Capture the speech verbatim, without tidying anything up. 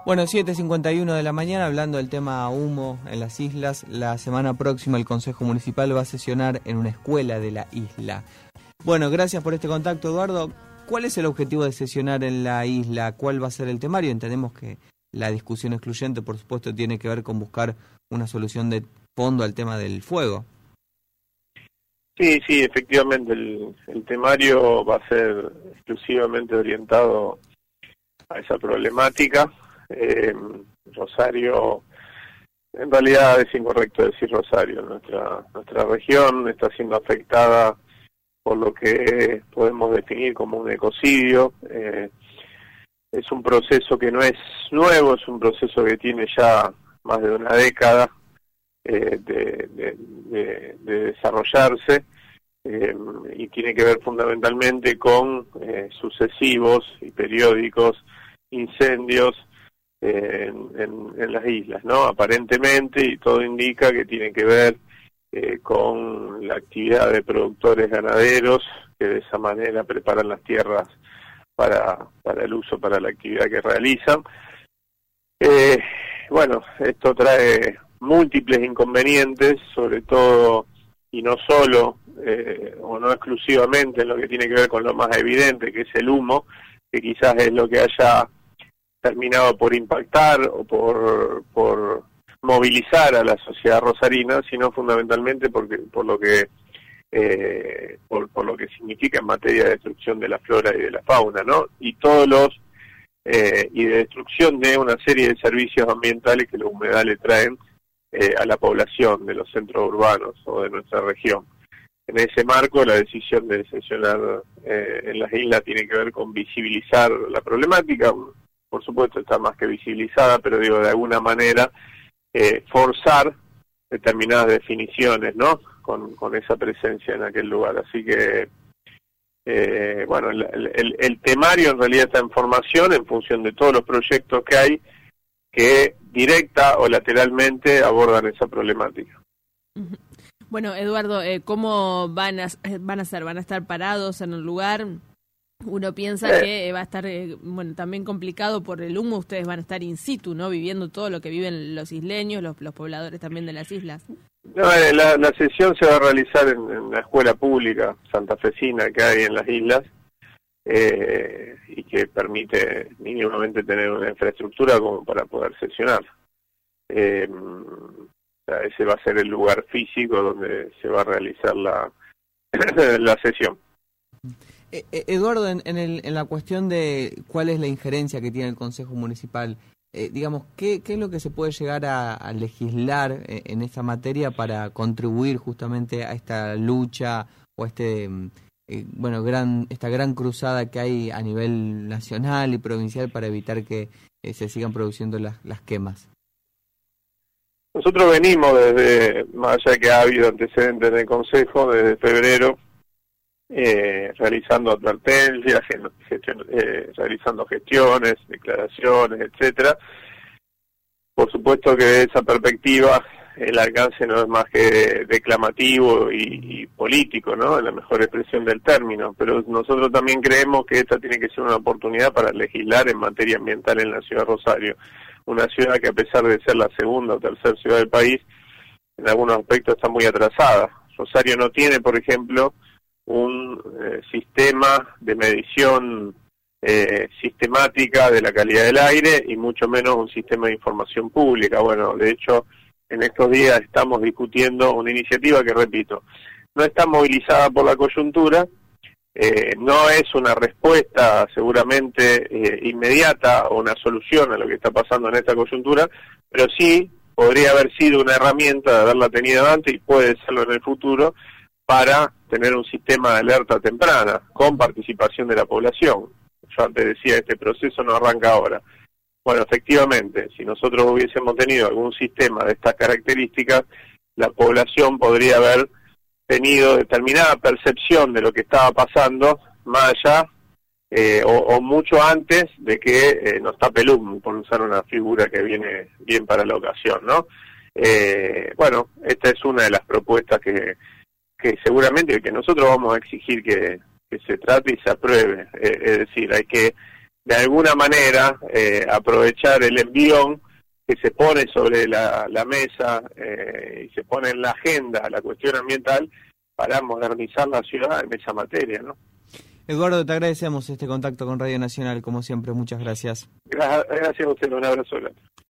Bueno, siete cincuenta y uno de la mañana, hablando del tema humo en las islas. La semana próxima el Consejo Municipal va a sesionar en una escuela de la isla. Bueno, gracias por este contacto, Eduardo. ¿Cuál es el objetivo de sesionar en la isla? ¿Cuál va a ser el temario? Entendemos que la discusión excluyente, por supuesto, tiene que ver con buscar una solución de fondo al tema del fuego. Sí, sí, efectivamente, el, el temario va a ser exclusivamente orientado a esa problemática. Eh, Rosario, en realidad es incorrecto decir Rosario, nuestra nuestra región está siendo afectada por lo que podemos definir como un ecocidio. Eh, es un proceso que no es nuevo, es un proceso que tiene ya más de una década eh, de, de, de, de desarrollarse eh, y tiene que ver fundamentalmente con eh, sucesivos y periódicos incendios En, en, en las islas, ¿no? Aparentemente, y todo indica que tiene que ver eh, con la actividad de productores ganaderos que de esa manera preparan las tierras para, para el uso, para la actividad que realizan. Eh, bueno, esto trae múltiples inconvenientes, sobre todo, y no solo, eh, o no exclusivamente en lo que tiene que ver con lo más evidente, que es el humo, que quizás es lo que haya terminado por impactar o por, por movilizar a la sociedad rosarina, sino fundamentalmente porque por lo que eh, por, por lo que significa en materia de destrucción de la flora y de la fauna, ¿no? Y todos los eh, y de destrucción de una serie de servicios ambientales que los humedales traen eh, a la población de los centros urbanos o de nuestra región. En ese marco, la decisión de sesionar eh, en las islas tiene que ver con visibilizar la problemática. Por supuesto está más que visibilizada, pero digo, de alguna manera eh, forzar determinadas definiciones, ¿no? Con, con esa presencia en aquel lugar. Así que, eh, bueno, el, el, el temario en realidad está en formación en función de todos los proyectos que hay que directa o lateralmente abordan esa problemática. Bueno, Eduardo, eh, ¿cómo van a, van a ser? ¿Van a estar parados en un lugar? Uno piensa eh. que va a estar, eh, bueno, también complicado por el humo. Ustedes van a estar in situ, ¿no? Viviendo todo lo que viven los isleños, los, los pobladores también de las islas. No, eh, la, la sesión se va a realizar en, en la escuela pública santafesina que hay en las islas eh, y que permite mínimamente tener una infraestructura como para poder sesionar. Eh, o sea, ese va a ser el lugar físico donde se va a realizar la, la sesión. Eh, Eduardo, en, en, el, en la cuestión de cuál es la injerencia que tiene el Consejo Municipal, eh, digamos, ¿qué, ¿qué es lo que se puede llegar a, a legislar en, en esta materia para contribuir justamente a esta lucha o a este, eh, bueno, gran, esta gran cruzada que hay a nivel nacional y provincial para evitar que eh, se sigan produciendo las, las quemas? Nosotros venimos desde, más allá de que ha habido antecedentes en el Consejo, desde febrero, Eh, realizando advertencias, gestion, eh, realizando gestiones, declaraciones, etcétera. Por supuesto que de esa perspectiva el alcance no es más que declamativo y, y político, ¿no? En la mejor expresión del término, pero nosotros también creemos que esta tiene que ser una oportunidad para legislar en materia ambiental en la ciudad de Rosario, una ciudad que a pesar de ser la segunda o tercera ciudad del país, en algunos aspectos está muy atrasada. Rosario no tiene, por ejemplo, un eh, sistema de medición eh, sistemática de la calidad del aire y mucho menos un sistema de información pública. Bueno, de hecho, en estos días estamos discutiendo una iniciativa que, repito, no está movilizada por la coyuntura, eh, no es una respuesta seguramente eh, inmediata o una solución a lo que está pasando en esta coyuntura, pero sí podría haber sido una herramienta de haberla tenido antes y puede serlo en el futuro, para tener un sistema de alerta temprana, con participación de la población. Yo antes decía, este proceso no arranca ahora. Bueno, efectivamente, si nosotros hubiésemos tenido algún sistema de estas características, la población podría haber tenido determinada percepción de lo que estaba pasando, más allá, eh, o, o mucho antes de que eh, nos tape el humo, por usar una figura que viene bien para la ocasión, ¿no? Eh, bueno, esta es una de las propuestas que que seguramente que nosotros vamos a exigir que, que se trate y se apruebe. Eh, es decir, hay que de alguna manera eh, aprovechar el envión que se pone sobre la, la mesa eh, y se pone en la agenda la cuestión ambiental para modernizar la ciudad en esa materia, ¿no? Eduardo, te agradecemos este contacto con Radio Nacional, como siempre. Muchas gracias. Gracias a usted, un abrazo grande.